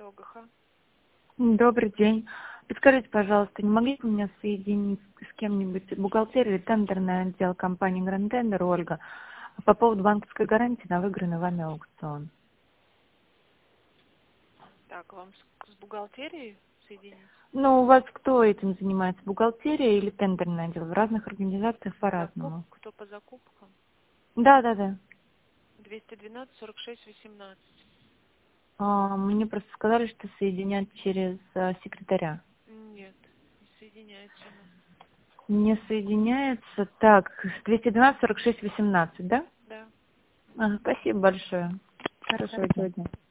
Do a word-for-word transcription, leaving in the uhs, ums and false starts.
ОГХ. Добрый день. Подскажите, пожалуйста, не могли бы меня соединить с кем-нибудь бухгалтерии или тендерный отдел компании Grand Tender, Ольга, по поводу банковской гарантии на выигранный вами аукцион? Так, вам с, с бухгалтерией соединить? Ну, у вас кто этим занимается? Бухгалтерия или тендерный отдел? В разных организациях Закуп, по-разному. кто по закупкам? Да, да, да. двести двенадцать сорок шесть восемнадцать. А, мне просто сказали, что соединять через а, секретаря. Нет, не соединяется у нас. Не соединяется. Так, двести двенадцать сорок шесть восемнадцать, да? Да. Ага, спасибо большое. Хорошего дня.